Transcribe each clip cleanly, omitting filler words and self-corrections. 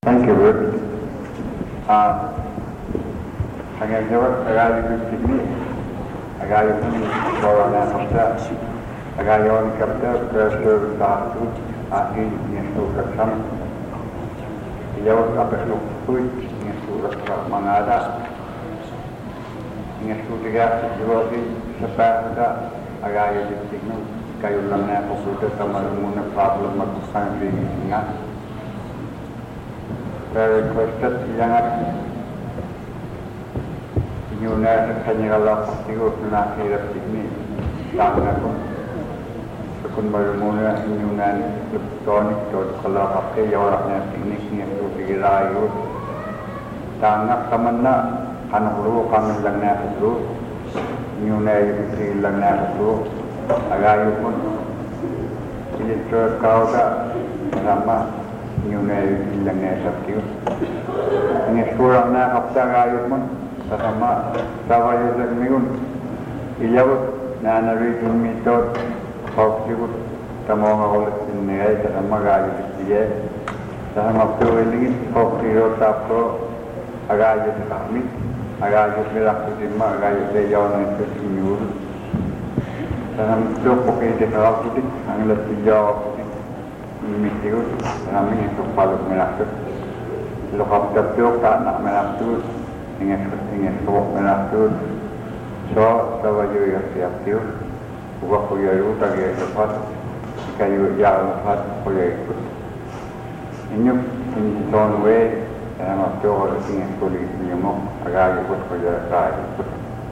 Thank you, Ruth. Hanggang jawab agak ini, agak ini orang yang kerja, agak orang kerja kerja satu, akhir nyesur kerja, jawab apa sih nyesur kerja mana ada, nyesur juga jawab seperti agak ini kayu lamnya fokus sama rumah problem aku sangat ingat. Saya requested yang Yuna hanya kalau pasti nak hidup ini tangan pun sekun bermula Yuna elektronik tu kalau pakai orangnya tekniknya tu dirayu tangan kemana kan perlu kami langnya itu Yuna itu langnya itu agak pun ini terkau tak sama Yuna langnya sakit ini surah nak apa agak pun sama sahaja seminggu, ijabut nana ribu mitot, hokiut, tamu awal ini ay sama gaya dia, sama tu ini hokiut tapro, agak kami, agak berak tu cuma agak jalan itu seminggu, sama tu hoki dekat tu, angin jauh, mikiut, kami itu palu merak tu, lokap tu tak nak merak tu. Ingin sok menakut, so sahaja yang siap buat kuliah tak kaya cepat, kayu yang lepas kuliah ikut. Ini tahun way, dalam waktu orang ingin kuliah menyemuk, agak ikut kuliah saya ikut.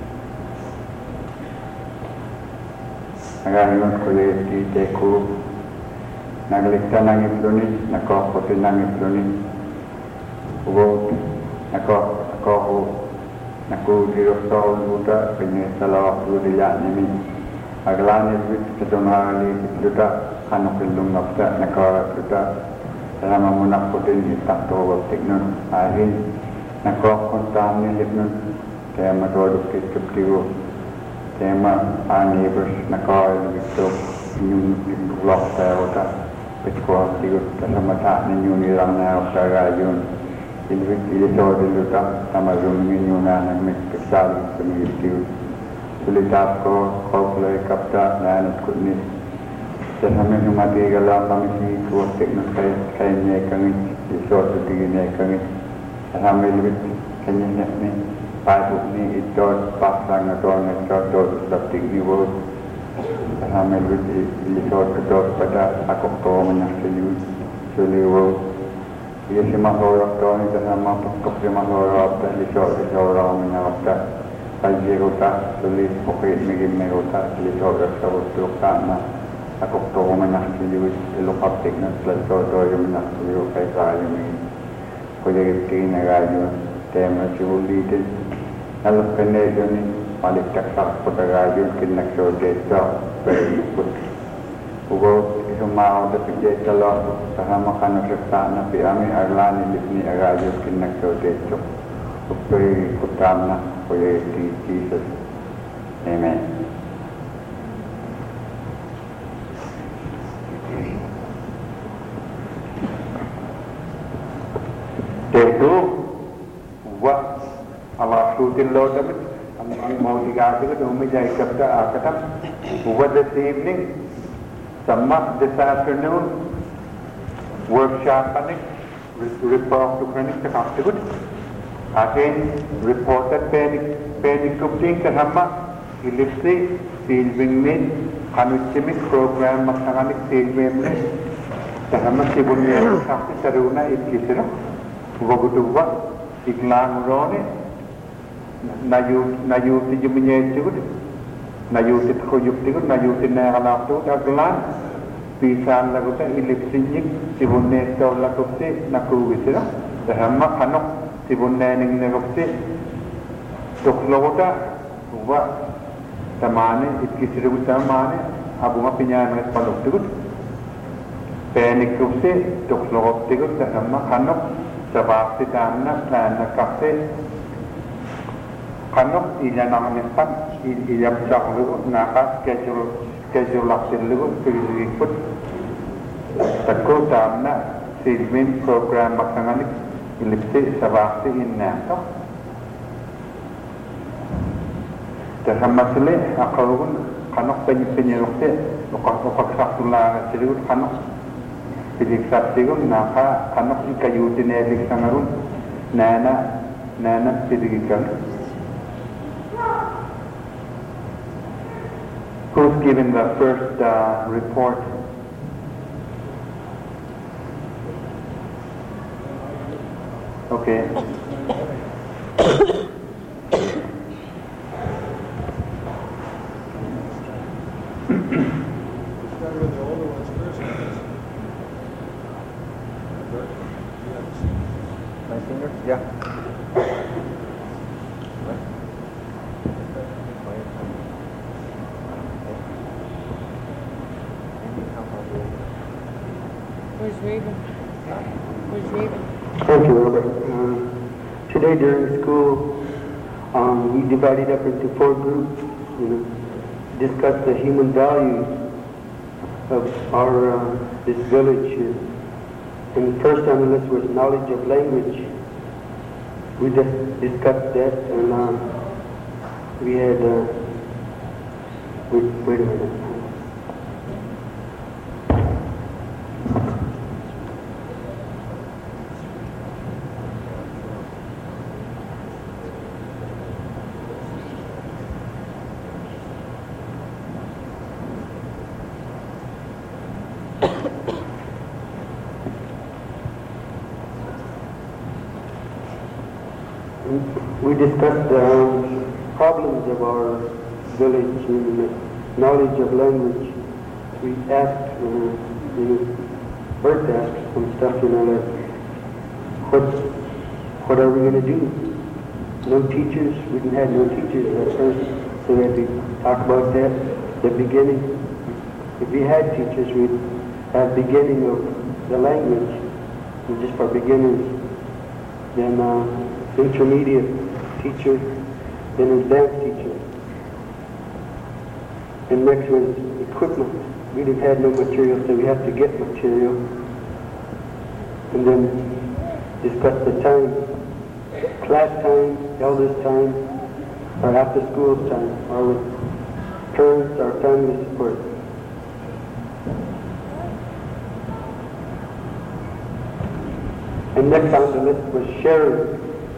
Agak ikut kuliah di teku, nagelikta nangis dunia, nakau putih nangis dunia, ubah nakau Aku dirosol buta punya salah waktu dia ni. Aglan itu ketunaan itu dah kanok lindung nafsa nakar kita dalam memunak putin tak tahu teknon hari nakar kontam ni leknon tema produk itu tema ani bers nakar itu nyum blok saya petkuah itu sama tak ni nyum orang nak rajun. Ini soal tak sama rumit Yuna nak mesal semikitu. Sulit kau pelai kapta dan ikut ni. Sehingga mati kalau kami kuat teknik kayaknya kami soal begini kami sehingga lebih kayaknya ni padu ni itu pasang atau itu teknik ni buat sehingga lebih soal itu pada aku tahu menyaksikan sulit. Ia semua orang tua ni sama pokok semua orang tua di orang menyawat kaji rota tulis pokok mungkin merota tulis orang tua karena aku tahu menyaksikan lupa teknik selesai tu yang menyaksikan kayak saya ni kau jadi tinggi negara tema civil itu kalau pendek ni balik taksak pada raja kena kerja berikut Ugo itu mau tapi dia kalau sama kan serta nabi kami aglan ini agak jauh kena kerja itu, supaya kutamna boleh Jesus, amen. Itu buat Allah sudah lalu tapi mau dikasih ke rumah jadi kerja kata buat this evening. Sama this afternoon workshop panik report to clinic tak aktif. Again reported panic cooking sama ilipsi filming ni kanucimik program masanganik filming ni sama sibunnya sakit teruna ikisira buat iklan rone nayu tijumnya itu Nayutit ko yuktikot, nayutin na kalak tu, aglan, pisan lagu ta ilipsinyik, sibunne taw lakupsi, nakuwi sila. Dahama kanok, sibunne ning nakupsi, tuklo ta, uwa, tamane, itkisirugu tamane, abu nga pinyan nga paluktikot. Penik kupsi, tuklo tikot, dahama kanok, sabakti tamna, plana kapsi, kanok ilan ang nispan ilam saklu naka schedule laksir lu ikut takut tamna Silmin program makanganik ilipsi sabakti innato. Terhamasile akalun kanok penyelukte ukak saktula sirut kanok pilik saptigun naka kanok ikayutin elik sangarun nana sidigikan. Who's given the first report? Okay. My finger? Yeah. Where's Raven? Where's Raven? Thank you, Robert. Today during school, we divided up into 4 groups, discussed the human values of our this village here. And first on the list was knowledge of language. We just discussed that, and we had wait a minute. We discussed the problems of our village and knowledge of language. We asked, Bert asked some stuff, like, what are we going to do? No teachers. We didn't have no teachers at first, so we had to talk about that. The beginning. If we had teachers, we'd have beginning of the language, just for beginners. Then intermediate teacher, then advanced teacher. And next was equipment. We didn't have no material, so we have to get material. And then discuss the time, class time, elders time, or after school time, or with parents or family support. And next on the list was sharing.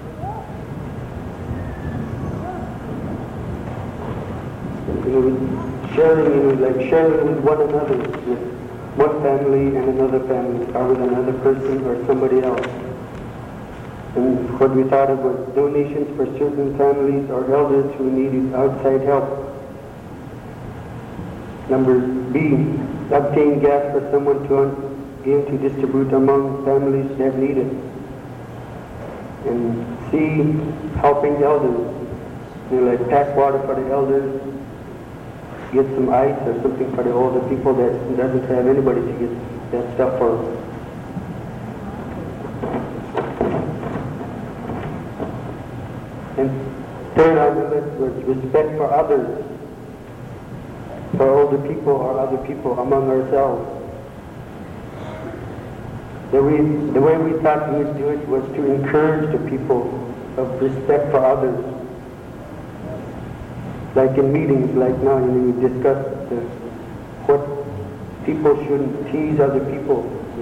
Sharing, like sharing with one another, with one family and another family, or with another person or somebody else. And what we thought of was donations for certain families or elders who needed outside help. Number B, obtain gas for someone to distribute among families that need it. And C, helping elders, like pack water for the elders, get some ice or something for the older people that doesn't have anybody to get that stuff for. And third on the list was respect for others, for older people or other people among ourselves. The way we thought we would do it was to encourage the people of respect for others. Like in meetings, like now, we discuss what people shouldn't tease other people,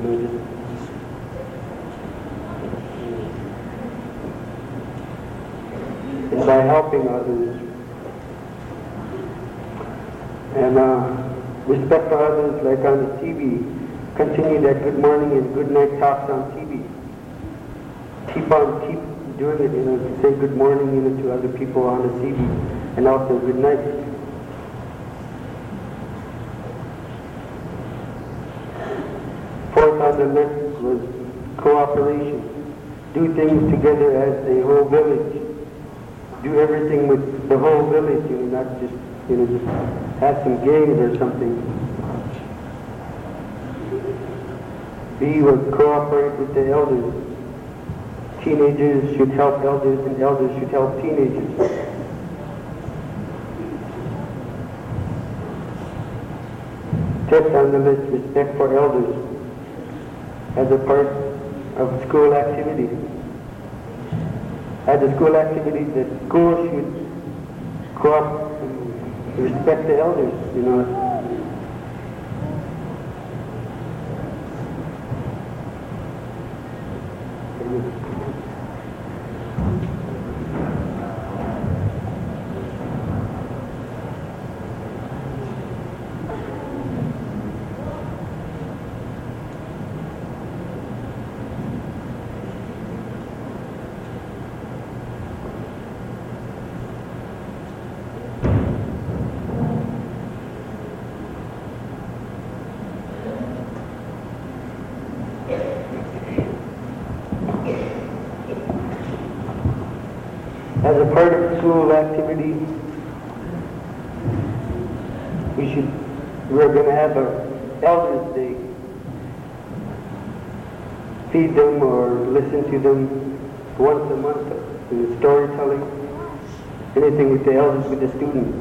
and by helping others. And respect for others, like on the TV, continue that good morning and good night talks on TV. Keep doing it, say good morning, to other people on the TV. And also good night. Fourth on the list was cooperation. Do things together as a whole village. Do everything with the whole village, not just, just have some games or something. B was cooperate with the elders. Teenagers should help elders and elders should help teenagers. Fifth on the list, respect for elders. as a part of school activities. As a school activity, the school should go up and respect the elders, you know. As a part of school activity, we're going to have an Elders Day. Feed them or listen to them once a month in storytelling, anything with the elders, with the students.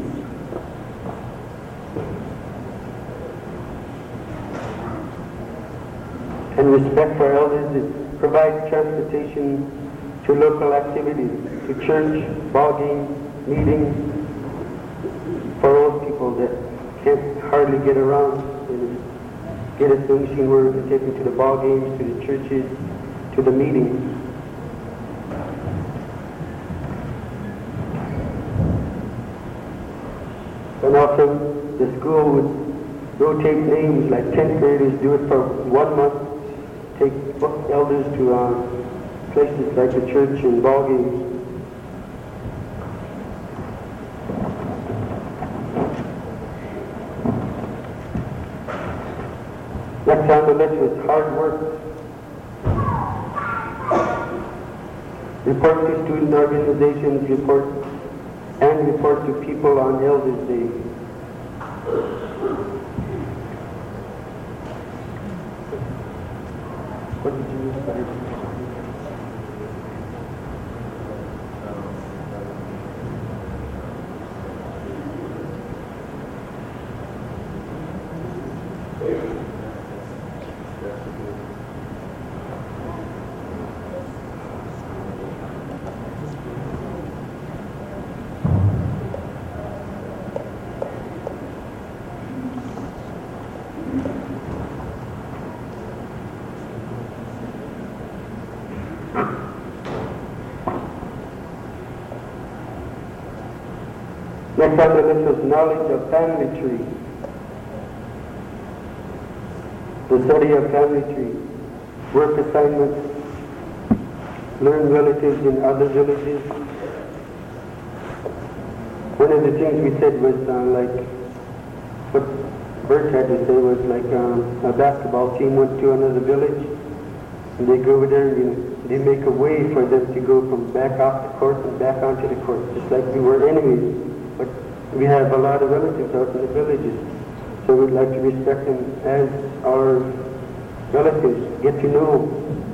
And respect for elders is provide transportation to local activities, to church, ball games, meetings, for old people that can't hardly get around. And get a solution where we can take them to the ball games, to the churches, to the meetings. And also the school would rotate names, like 10th graders do it for 1 month, take elders to places like the church and ball games. Next on the list was hard work. Report to student organizations, report to people on Elders Day. What did you use for it? Next on the list was knowledge of family tree. The study of family tree. Work assignments. Learn relatives in other villages. One of the things we said was like, what Bert had to say was like a basketball team went to another village and they go over there and they make a way for them to go from back off the court and back onto the court, just like we were enemies. But we have a lot of relatives out in the villages, so we'd like to respect them as our relatives, get to know.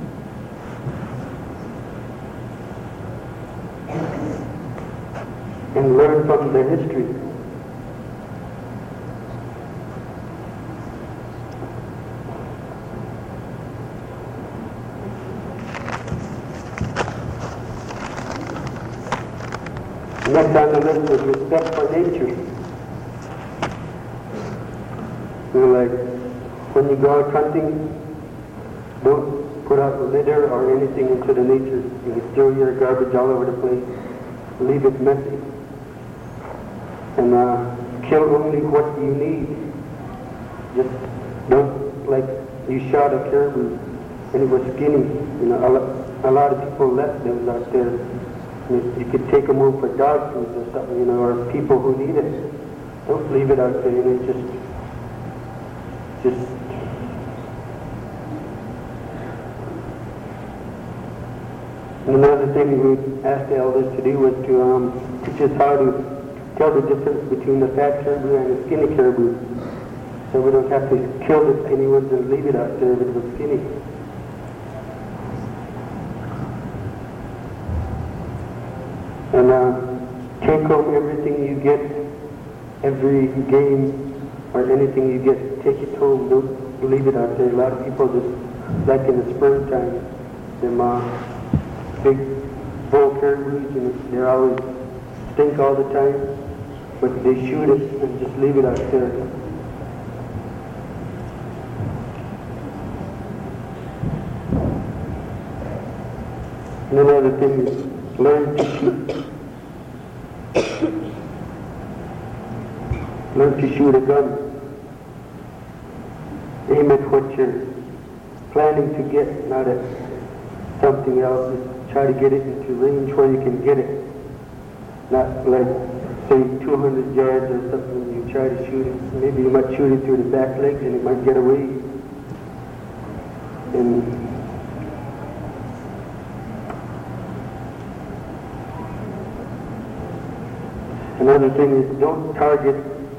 And learn from their history. Next on the list was respect for nature. Like, when you go out hunting, don't put out litter or anything into the nature. You throw your garbage all over the place. Leave it messy. And kill only what you need. Just don't, like, you shot a caribou and it was skinny. You know, a lot of people left those out there. You could take them home for dog food or something, you know, or people who need it. Don't leave it out there, you know, just And another thing we asked the elders to do was to teach us how to tell the difference between the fat caribou and the skinny caribou. So we don't have to kill the skinny ones and leave it out there if it was skinny. And take home everything you get, every game or anything you get, take it home, don't leave it out there. A lot of people just like in the springtime, them big bull caribous, they're always stink all the time, but they shoot it and just leave it out there. And another thing is learn to shoot. Learn to shoot a gun. Aim at what you're planning to get, not at something else. Just try to get it into range where you can get it. Not like, say, 200 yards or something, you try to shoot it. Maybe you might shoot it through the back legs and it might get away. And another thing is don't target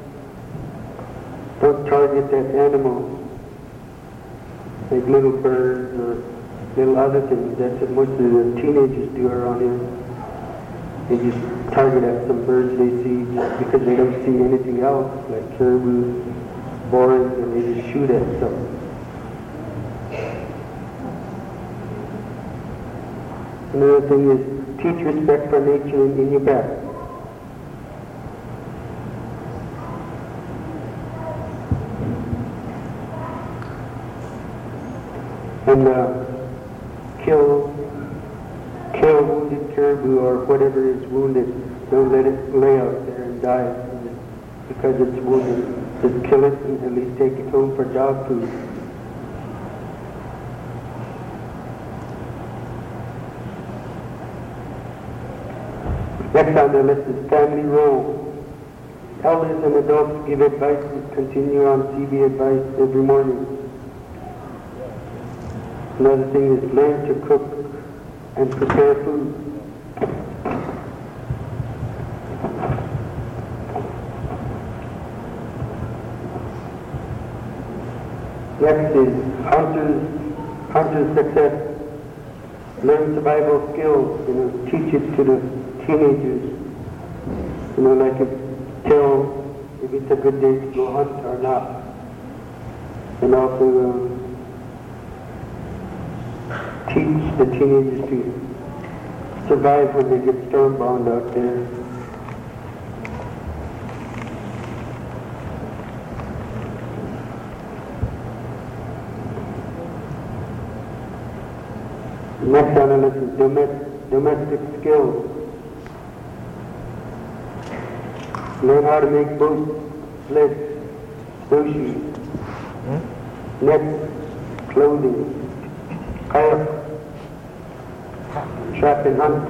that animal, like little birds or little other things. That's what most of the teenagers do around here. They just target at some birds they see just because they don't see anything else, like caribou, boars, and they just shoot at something. Another thing is teach respect for nature in your back. And kill wounded caribou or whatever is wounded. Don't let it lay out there and die because it's wounded. Just kill it and at least take it home for dog food. Next on the list is family role. Elders and adults give advice and continue on TV advice every morning. Another thing is learn to cook and prepare food. Next is hunter's success. Learn survival skills, teach it to the teenagers. Like tell if it's a good day to go hunt or not. And also teach the teenagers to survive when they get stormbound out there. Next on the list is domestic skills. Learn how to make boats, sleds, snowshoes, nets, clothing, kayak, trap and hunt.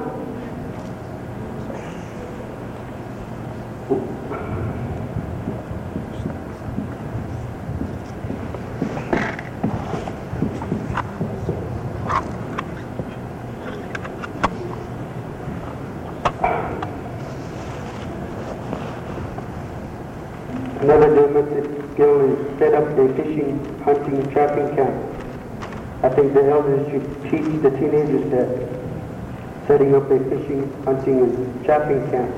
Another domestic skill is set up a fishing, hunting, trapping camp. I think the elders should teach the teenagers that, setting up a fishing, hunting, and trapping camp.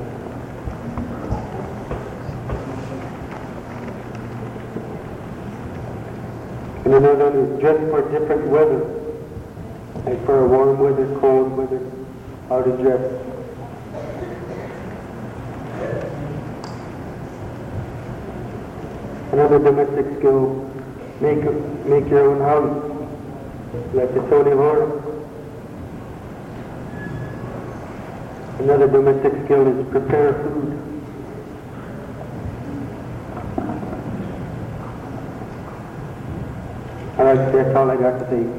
And another one is dress for different weather, like for a warm weather, cold weather, how to dress. Another domestic skill, make your own house, like the Tony Horn. Another domestic skill is prepare food. That's all I got to say.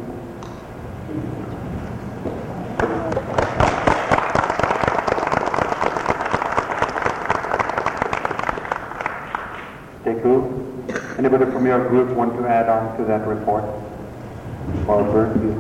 Thank you. Anybody from your group want to add on to that report? Bert, you?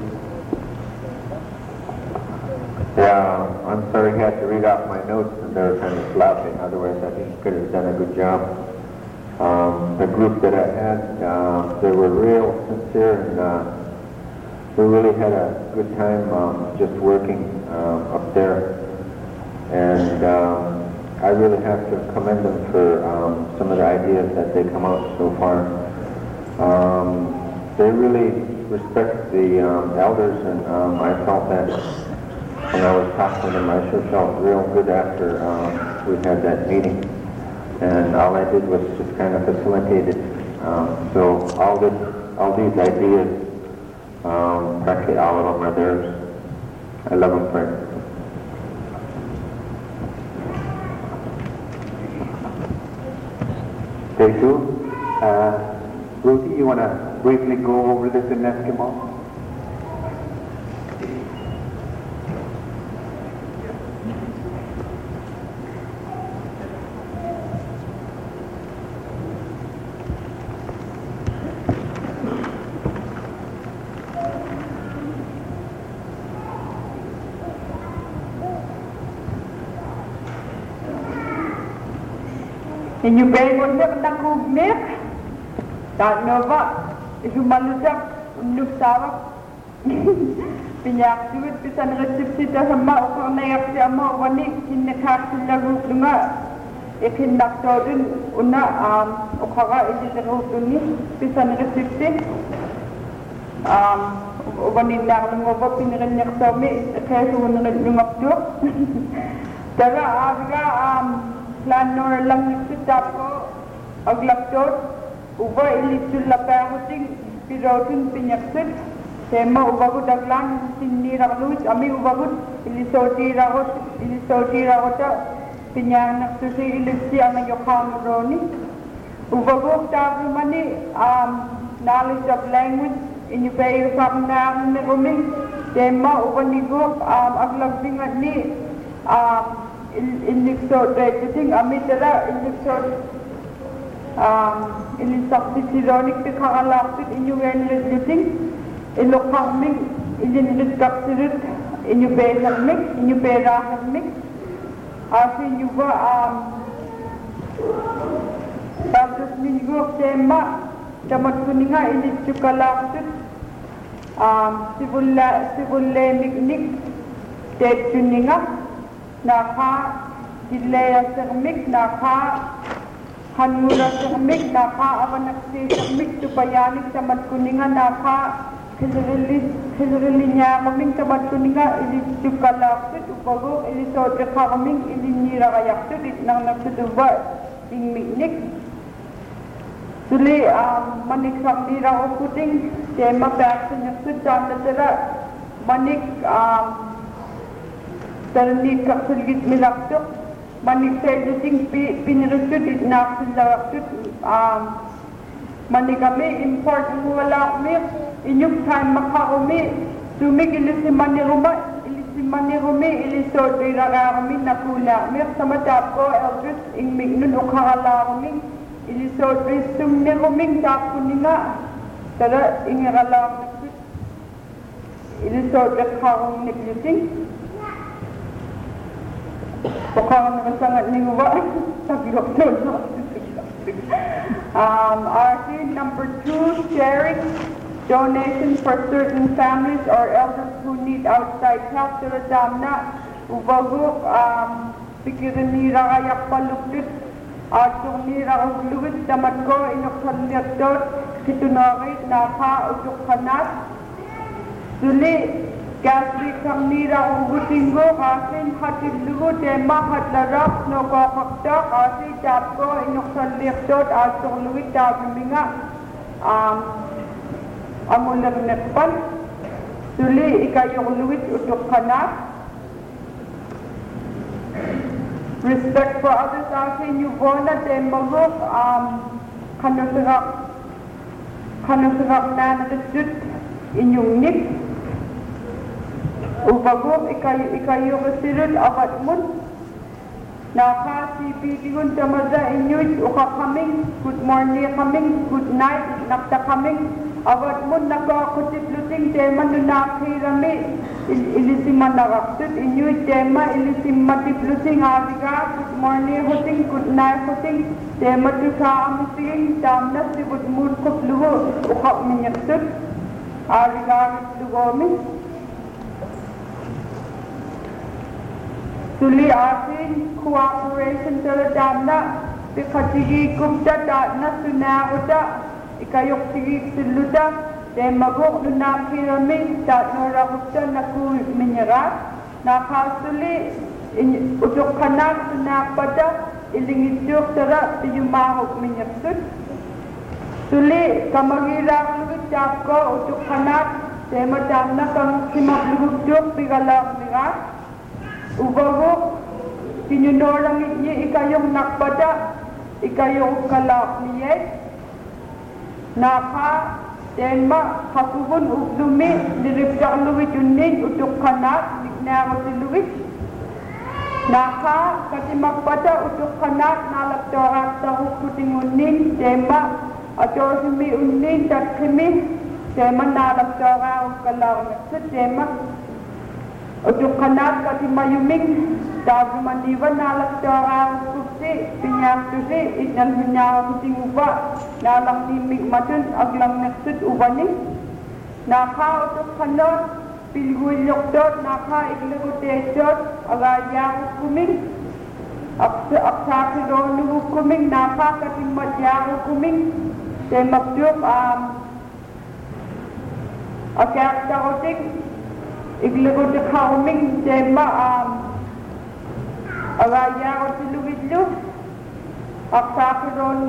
Yeah, I'm sorry I had to read off my notes and they were kind of slouching. Otherwise, I think you could have done a good job. The group that I had, they were real sincere and we really had a good time just working up there. And I really have to commend them for some of the ideas that they come out so far. They really respect the elders, and I felt that when I was talking to them, I sure felt real good after we had that meeting. And all I did was just kind of facilitate it. So all these ideas, practically all of them are theirs. I love them, Frank. Day 2. Ruthie, you want to briefly go over this in Eskimo? Inyubengondak nakugnik, tak nova, isumaludak, nusawak, pinyak duit bisa resepsi sama ukar naik sama wani kinekak lagu dunga, ikin naktorin una ukara ini lagu duni bisa resepsi, wani nak ngoba pinrin nak sami kayak wani nak tu, tera aga Planor lang nagsitab ko aglaptot uba ilitul lapahuting pirotun pinyaksit tema uba ko daglang sinira luit ami uba ko ilisoti rawot pinyang nagsusi ilisi ang yokam roni uba ko tabi mani knowledge of language inyubayo sa kanang naguming tema uba nigo aglabingan ni Ilisot reputing amitera ilisot ilisakti sironik pikangalaksit inyuwen reputing ilokaming ilinlitkapsirut inyubesamik inyuberahamik asi inyuba tapos minigok tema tamat kuninga ilitsukalaksit sibulemiknik tetsuninga Naka Hilaya Sermik, Naka Hanmura Sermik, Naka Avanaksi Sermik, Tupayanik Tamat Kuninga, Naka Hilrilinya Kaming Tamat Kuninga, Ilis Tukalaksit, Upago, Ilisodre Kaming, Ilinira Kayaksit, Itnang Naksutuba, Ingmiknik. Suli Manik Samdira Okuting, Tema Paksin Yaksut, Jandatera, Manik Ternik kaksulit milaktuk, manik sejuting pinirusut itnaksul laraksut, manik kami import wala kami, inyuk time makakumi, sumig ilisimani rumi, ilisod irara kami nakula, mir sama tapko Elvis ingmig nun ukakala kami, ilisod risum ni ruming tapko nina, tara ingirala kami, ilisod rekharong nikluting, Pokoknya sangat niwa taglok doon. RC number 2, sharing donations for certain families or elders who need outside help. Sila damna ubagok pikirin nira kayak palukit atong nira ugluwit damat ko inoksaliyat doon kitunawit naka ujuk kanat suli Gasri kang nira ugutinggo kasi hatilugo tema hatlarap no kakakta kasi tapko inoksaliyaktot asong luwit tabiminga amulag-nekpan suli ikayong luwit utuk kana respect for others kasi nyubona temagok kanusirap na nakasut inyong nik Ubagok ikayo kasirul abat mun naka sipitingon tamaza inyuit uka kaming good morning kaming good night nakta kaming abat mun nakakutit luting tema nunakirami ilisiman nakaksut inyuit tema ilisiman tipluting abiga good morning huting good night huting tema tusa amuting tamnas sibut mun kupluho uka minyaksut abiga lugomi Suli asin cooperation teladamna pikatigi kumta na sunauta ikayok tigi suluta te magok na kirami ta norakupta na ku minyarat na khasuli ujuk kanak na pada ilingijuk tera piyumahok minyaksut suli kamagira lugut japko ujuk kanak te madam na kam simap lugut pigalak mirat ubagok tinunorang ini ikayong nakpada ikayong kalak niyet naka tenma hakubun uklumi diripjak luwit unin utuk kanat niknaro si luwit naka katimak pada utuk kanat nalaktorak tahuk kuting unin tenma ator sumi unin tak kimi tenma nalaktorak kalang naksud tenma utuk kanat katimayuming tabi maniwan nalaktorak kupsi pinyak tusi itnal pinyak kuting uba nalang timik matun aglang naksud ubani naka utuk kanot pilgul yokdot naka iglagutesot agayang kuming aksakidon kuming naka katimat yang kuming temakjuk agyak takotik iglagutik hauming tema agayang siluwidlu aksakiron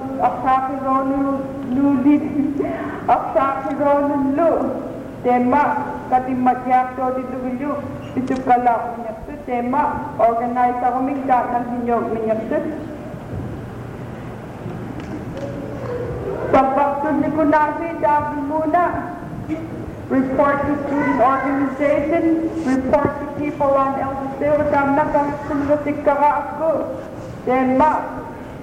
lulit aksakiron lu tema katimatyak to diluwilu itu kalak minyaksud tema organize ako mingkat ng hinyog minyaksud sabaktun ni kunasi dabi muna report to student organization report to people on LDC utam na kang sumutik ka ako tema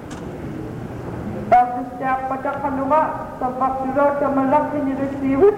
tapos siya pada kanunga sa bakuro sa malaki ni resiwit.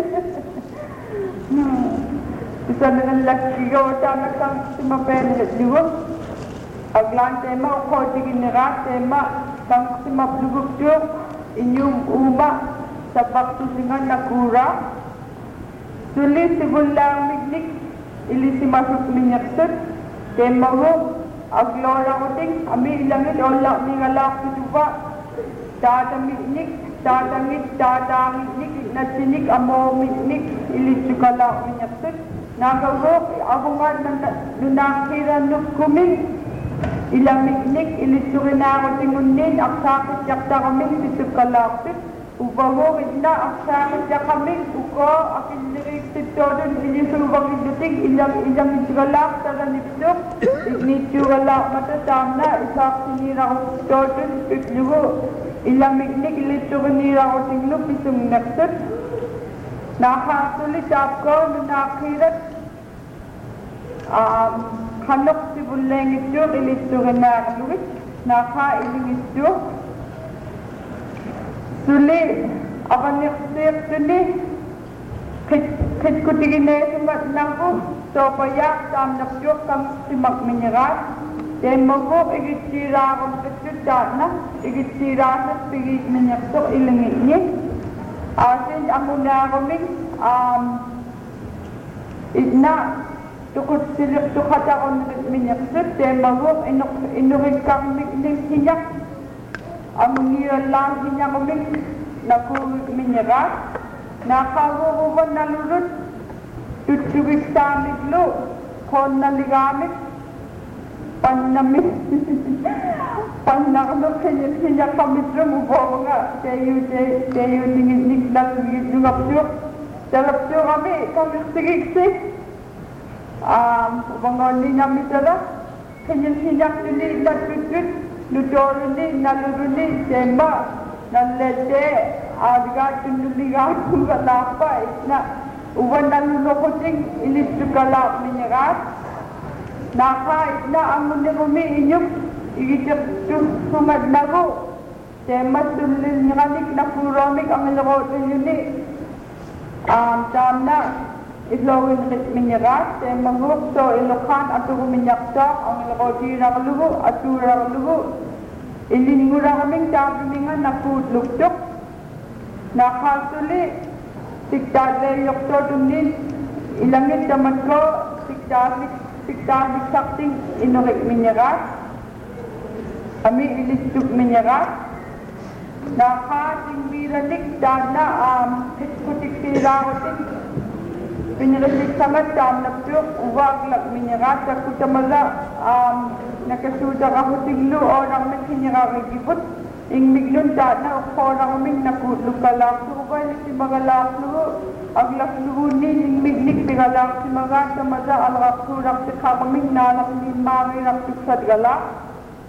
Isa na ng lakiyo na kang simapen at liwag. Aglan tema uko diginira tema kang simaplugugduk inyong uma sa baktusingan na kura. Sulit sibulang mignik ili simasuk minyaksud tema mo aglora ko ting ami ilangit olak ni ngalak situba Dadamiknik, dadamiknik, nasinik, amomiknik, ilisukala minyaksud. Nagawok, abungan nunakira nukuming, ilamiknik, ilisukinako tingunin, aksakit yakta kaming, isukalaksud. Ubawok, na aksakit yakaming, uko, akilirik sitodon, ilisubang iluting, ilang isukalak, taranipsuk, ilisukalak matasam na, isak sinirang sitodon, iklugo. Ilamiknik ilisukinira ko tingluk isang naksud. Nakasulit ako nunakirat. Kanok si buleng ito ilisukinara luwit. Nakailing ito. Suli, akaniksik suli. Kitkutigin na sumat lang ko. So payak tam naksyok kang simak minyarat. Dan magok igitsira akong kasyudat na, igitsira sa pigit minyakso ilingit niya. Asin ako na kaming, itna, tukot silip tukat ako minyakso, dan magok inukit kang hinyak. Ang nilalang hinyak kaming, naku minyarat, nakakukuban na lulot, tutubig sa amiglo, kon naligamit, Panamit, panakno kanya kami drumubo nga, tayo tingin nungapyok, talapyok kami sigig-sig. Ubangoni namin tala, kanya dili natutut, nutoro naluruni, temba, nalete, adga tunuligan kung kalapay, na uwan nalulokoting ilisukala minyagat, Nakait na ang munirumi inyong igitip sumad na ko. Tema sulil nyanik na puromik ang ilakot yun Tam na islawin minyagat. Tema nguk so ilokan at minyak ang ilakot yun lugo at turang lugo. Iliningura kaming tabiningan na putluktok. Nakasuli siktadle yokto dunin ilangit naman ko siktadlik sakting inurik minyagat, kami ilistuk minyagat, Nakating biranik dana kutik silawatin piniranik sangat dam napyuk uwag lak minyarat kutamala nakasuda kahuting lu orang min hinyaragibut ing miglun dana orang min nakulukalak subay si magalak lu aglak luhunin ing mignik bigalak si magat tamaza alrak surak si kaming nalak min mangirak tuksad galak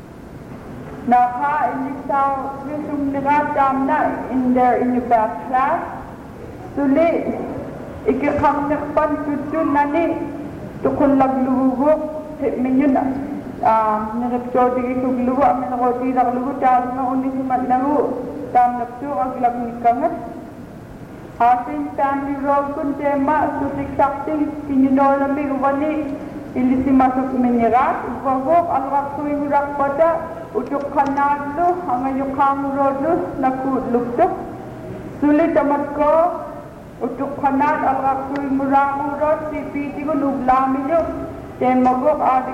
Naka inisaw visum niradam na in your back class. Suli ikikam nakpan tutun nani tukul lagluhugok minyun niripso digi kugluhu amin ako dirang luhu dahil nga unisimat lahu tam napso aglag nikangat. Asin family role kun tema sutik sakti kinyunolami uwani ilisi masuk menirat uvagok alrak suing urak pada Utuk kanadlo, ang ayong kamurodlo, nakudlugtok. Sulit amat ko, utuk kanad, ang ako'y muramurod, si piti ko nublamin nyo. Then magok,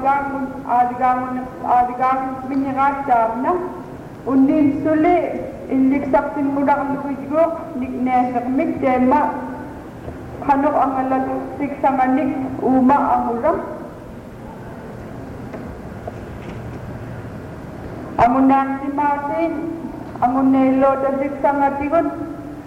adigang minyagat na. Undin suli, iliksak sin murang luwidgok, niknesakmik, tema. Kanok ang alalusik sa manik, uma ang uram. Amunan si Martin, amunelo dadik sangatigon,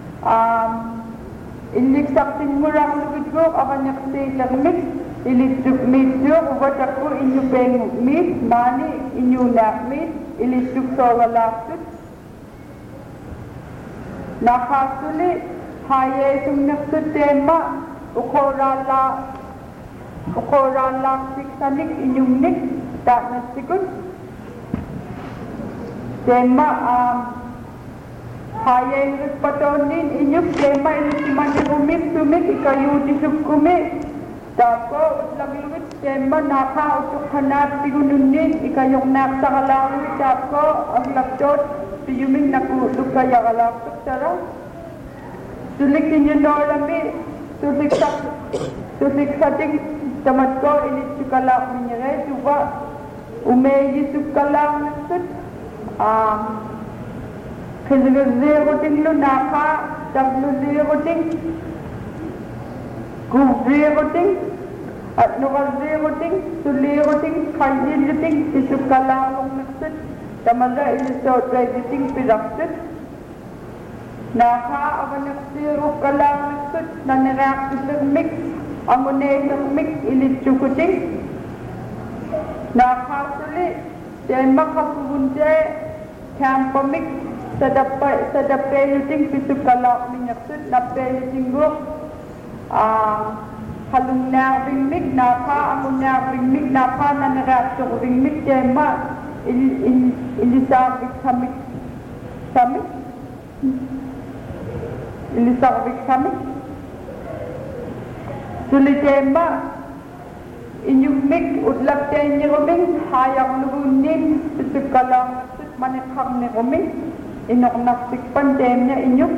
iliksak sin murang lubidgok, akanyak si lagmik, ilituk midyo, ubatak ko inyo beng mid, mani inyo nakmid, ilituk so walakit. Nakasuli, haye sumnak sa tema, ukorala siksanik inyong nik, tak nasikot. Tema hayay patonin inyuk tema ilisiman kumik sumik ikayu disukkumik tako utlagluwit tema naka utuk hanap tigununin ikayong naksakalawit tako ang laptot tiyuming nakutuk kaya kalaptok tara sulik inyo nolami sulik sating tamat ko ilisukalak minyare suwa umeyi sukalak nasut Kizigazir-guting lunaka, tablu-zir-guting, gub-zir-guting, at nukazir-guting, suli-guting, kajil-guting, isukalalong naksut, tamaga ilisot-ray-guting piraksut, naka, abanaksir-ukalang naksut, nanirak-isag-mik, amunay-isag-mik, ilit-sukuting, naka, suli, tema kapubunje, kampamik sadapay yuting pisukalak minyaksud napay yuting guk halung na ringmik napa amun na ringmik napa nanaraksok ringmik tema ilisabik samik ilisabik samik suli tema inyong mik utlap tayo niyo kuming hayang lugunin pisukalak manikang ni kuming inok naksikpan temnya inyok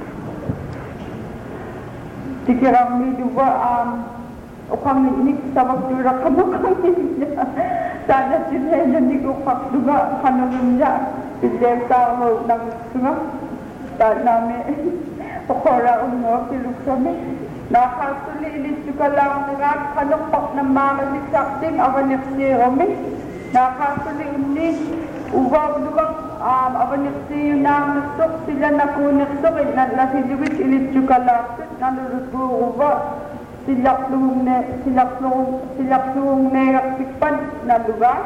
dikirang ni dua ukang inik sa magdura kabukang niya sana sila yun di kupak duga kanulun niya pidem tao ng sunga dahil namin pukora ungo piluk kami nakasuli ilis juga lang ngat kanukpak ng mga siksakting avanik si Romi nakasuli unis ubab duga abaniksi yung nangsok sila nakunaksok nasiluwit ilit juga laksit nanurut buuba silak luhong neksikpan na lugar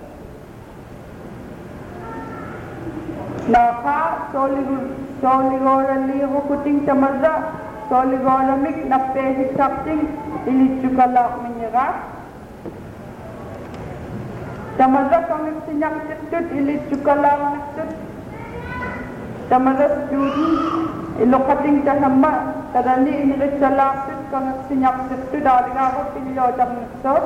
naka soligora liho kuting tamaza soligora mik na pesik sakting ilit juga lak menyerat Tamaza kami sinyak siktut ilit juga lang siktut. Tamaza student ilokating tasama tarani inilit sa laksit kami sinyak siktut dari ako pilyo jam siktut.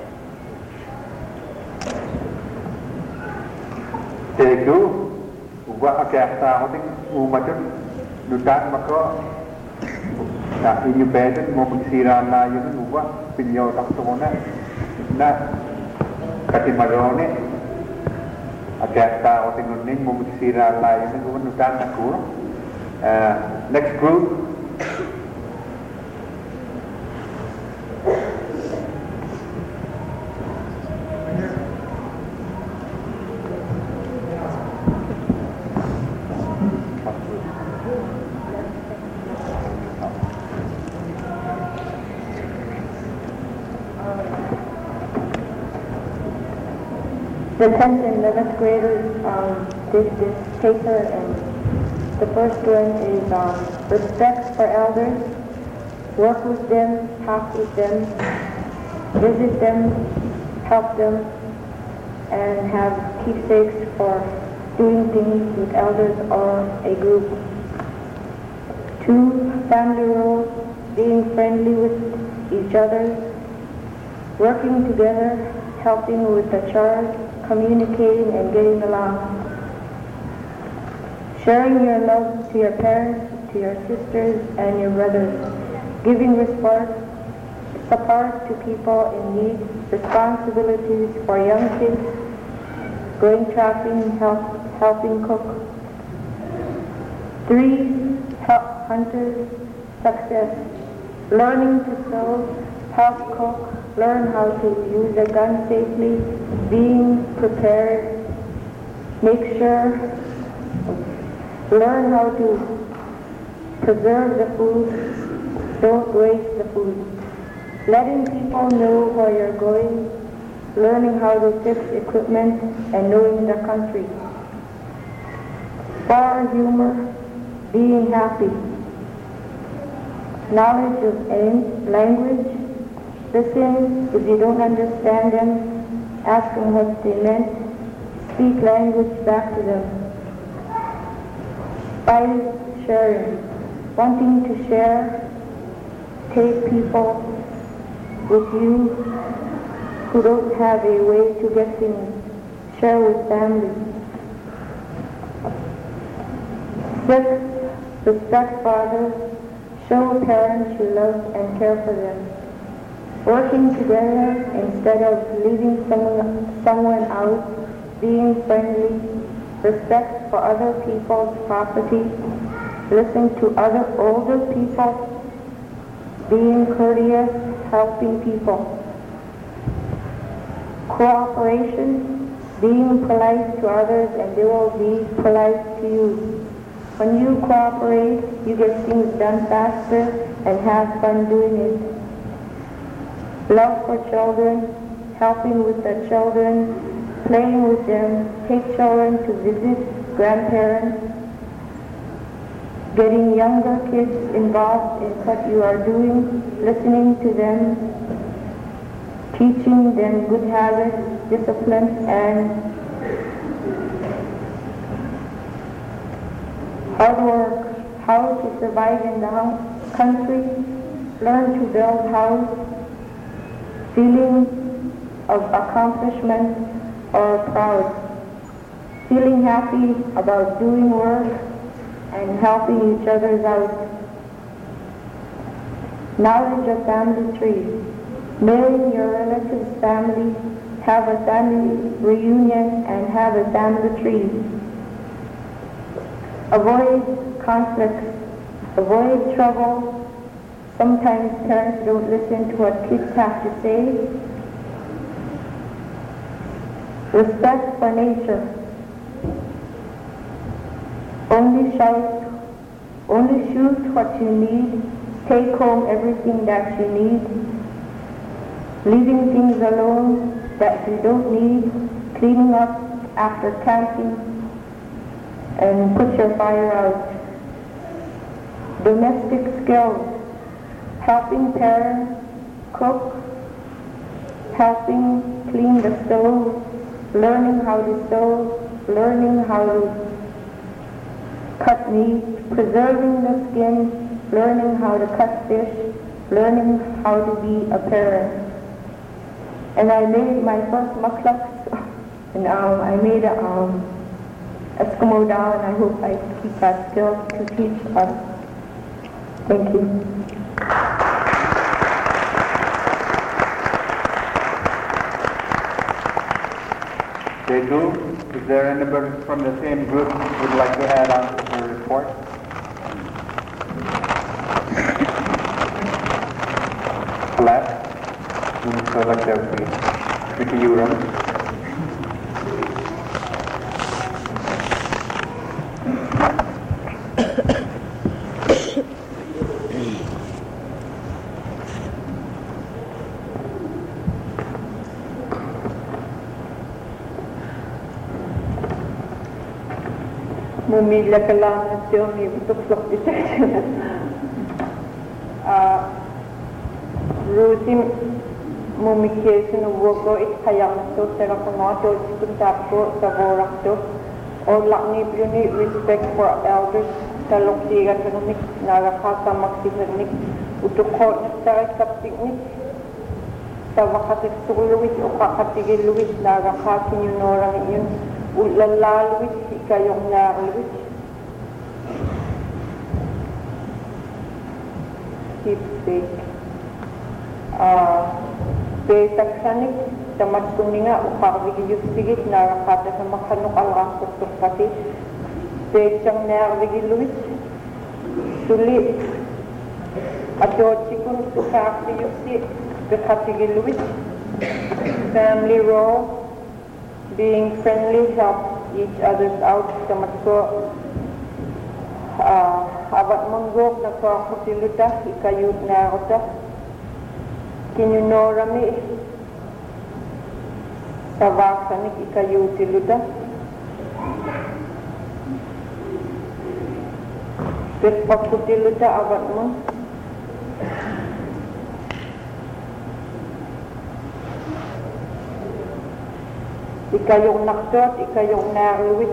Teku ubah akasta hoting umatun dutan mako na inyo beden mo pagsira na yun ubah pilyo tak sumuna na Kati marone Akerta o tingunin mo magsira tayo na gumanutan na kuro. Next group. The 10th and 11th graders did this paper, and the first one is respect for elders, work with them, talk with them, visit them, help them, and have keepsakes for doing things with elders or a group. 2, family roles, being friendly with each other, working together, helping with the chores, communicating and getting along. Sharing your love to your parents, to your sisters and your brothers. Giving support to people in need. Responsibilities for young kids. Going trapping, helping cook. 3, help hunters, success. Learning to sew, help cook, learn how to use a gun safely, being prepared, make sure, learn how to preserve the food, don't waste the food. Letting people know where you're going, learning how to fix equipment, and knowing the country. 4, humor, being happy. Knowledge of language. Listen if you don't understand them, ask them what they meant, speak language back to them. 5, sharing. Wanting to share, take people with you who don't have a way to get things, share with family. 6, respect fathers, show parents you love and care for them. Working together instead of leaving someone out, being friendly, respect for other people's property, listen to other older people, being courteous, helping people. Cooperation, being polite to others and they will be polite to you. When you cooperate, you get things done faster and have fun doing it. Love for children, helping with the children, playing with them, take children to visit grandparents, getting younger kids involved in what you are doing, listening to them, teaching them good habits, discipline, and hard work, how to survive in the country, learn to build house, feeling of accomplishment or proud, feeling happy about doing work and helping each other out. Knowledge of family tree, knowing your relatives' family, have a family reunion and have a family tree. Avoid conflicts, avoid trouble. Sometimes parents don't listen to what kids have to say. Respect for nature. Only shoot what you need. Take home everything that you need. Leaving things alone that you don't need. Cleaning up after camping. And put your fire out. Domestic skills. Helping parents cook, helping clean the stove, learning how to sew, learning how to cut meat, preserving the skin, learning how to cut fish, learning how to be a parent. And I made my first muklaks, and I made a Eskimo doll, and I hope I keep that skill to teach us. Thank you. They do. Is there anybody from the same group who would like to add on to the report? Flat. Vicky Uram. Mumila ka lang na siya, may butok-sok di siya. Rusi mumikesi no wogo it hayang to tera pangato ispuntap ko sa vorak to or lakni bruni respect for elders talok siya kanomik narakasa maksisanik utukho nagtaray kaptiknik sa wakatik tuluwit o kakatigiluwit narakasin yun orang yun ulalaluwit ikayong naluwit keep safe Besaksanik tamat kuninga ukarvigi sigit narakata sa makanuk alras tukpati besang nervigi luwit suli atotsikun ukakti yusi bekatigi luwit family role being friendly help each others out tamat ko abat munggok na kakutiluta ikayut narota Kinyunorami sa vaksanik ikayutiluda. Pagpakutiluda abat mo. Ikayong naktot, ikayong narluwit.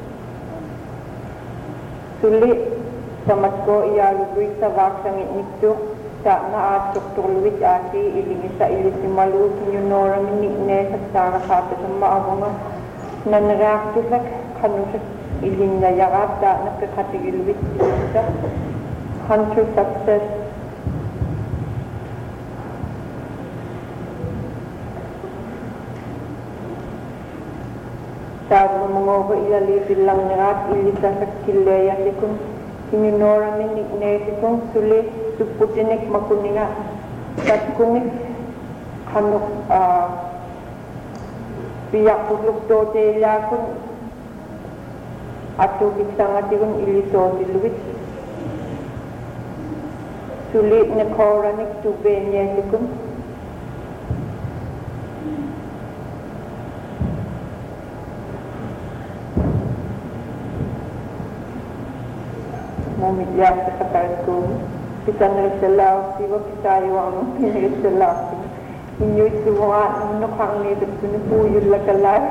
Suli sa matko iyalugoy sa vaksangit nito. Sa naatok turluwit ati ilingi sa ilisimalu kinyunora minikne sa sarakata sa maabunga nanraktusak kanusak ilingayarat da nakakatigilwit sa hunter success sa mga ilalipin lang narat ilisa sa kileya sikun kinyunora minikne sikun sulit Suputinik makuninga kat kungit kanuk piyak putluk tote lakun atu kitsangatikun iliso diluwit sulit na koranik tubenye sikun Momidyak sa katarko kita nagsalau, siwa kita yung pinagsalau. Inyo ito mga nukang nito, pinupuyod lakalay.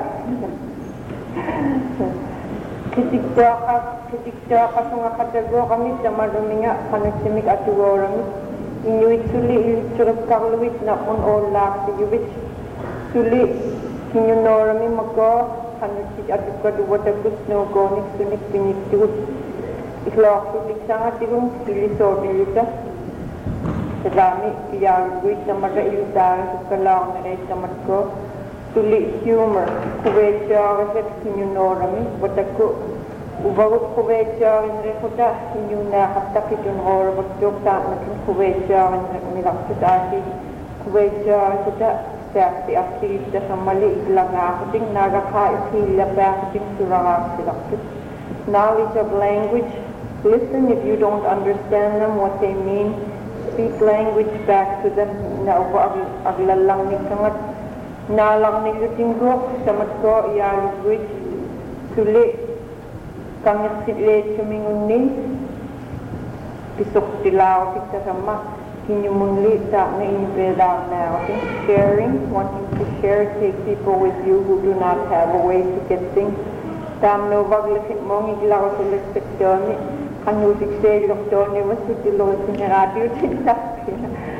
Kitikta ka sa mga katago kami sa marumi nga, panagsimik at uwarang. Inyo suli ilitsurap kakluwit na unolak sa yuwit. Suli, kinyunorami magko, panagsimik at ukaduwatagus no gonik sunik piniktiwit. Iklok sulik sangat ikong ilisor nilita. Sa dami, iyaluguit na mag-ilisara sa kalang na rin sa matko. Sulik humor, kuwetsya kasi kinyunorami. Batak ko, ubarot kuwetsya rin rin ko da. Inyong nakatakit yung hora bagdok sa natin kuwetsya rin rin nilaksadasi. Kuwetsya rin ko da. Sa aktivita sa mali, ilang ako ding nagakaisila pa ako ding surang silakit. Knowledge of language. Listen if you don't understand them, what they mean. Speak language back to them. Na aglalang ni kangat. Nalang ni lutinggok. Samat ko, iyaluguit. Suli. Kanyang sitlet sumingun ni. Pisok tilaw kita sama. Kinyumunli sa na inibeda na. Sharing, wanting to share, take people with you who do not have a way to get things. Tam no baglakit mong iglaw sa lespeksyon ni kanusik sa doktor ni masutilo sa radio tinsapi.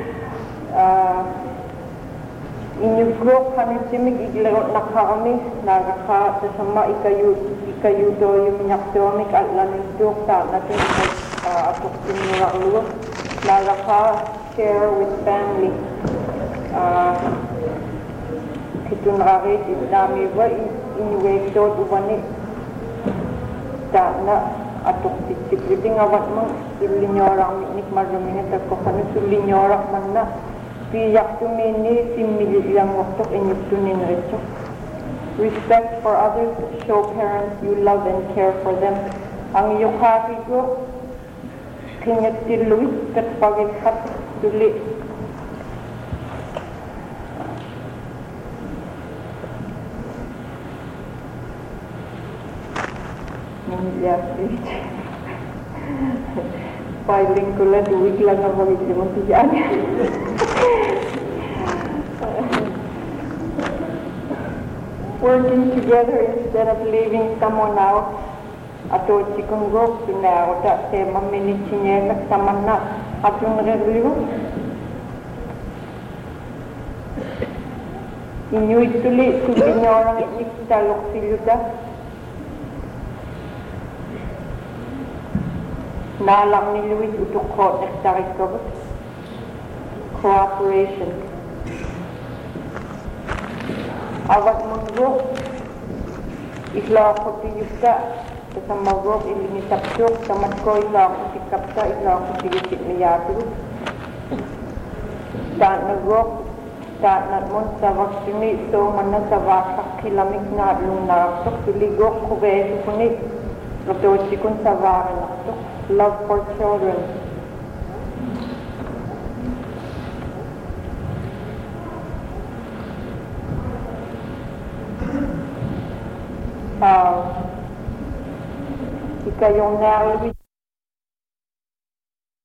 Inyong group kanitsimig iglaw na kami nagaka sa sama ikayudo yung minyaksyonik at lanindok sa natin atok sinuraluwa nagaka share with family. kitun rari nami wa inwek dot ubani ta na atuk titik awat mo sulinyorang nik marumine ta ko kanu sulinyorang manna piyak tumini simili yang waktu inyuk tunin recho. Respect for others, show parents you love and care for them. Ang yukhari ko kinyat tiluit kat pagit kat duli. Filing ko lang, 2 week lang ang mag-isimang tiyan. Working together instead of leaving someone out. Ato chikung go, pinauta se maminichinya kat saman na. Atong review. Inyuit tuli, sulinya orang ini talok siluda. Nalang ni Louis untuk cooperation. Awat mungguk isla ko tiyuka sa magok ilinitapsok sa matko isla ko tikapsa isla ko tiyukit miyatu dan nagok dan natmon sa vaksini so mana sa vasak kilamik na lunasok tuligok ko beso kunit rotochikun sa varanasok. Love for children. Ika yung nalawit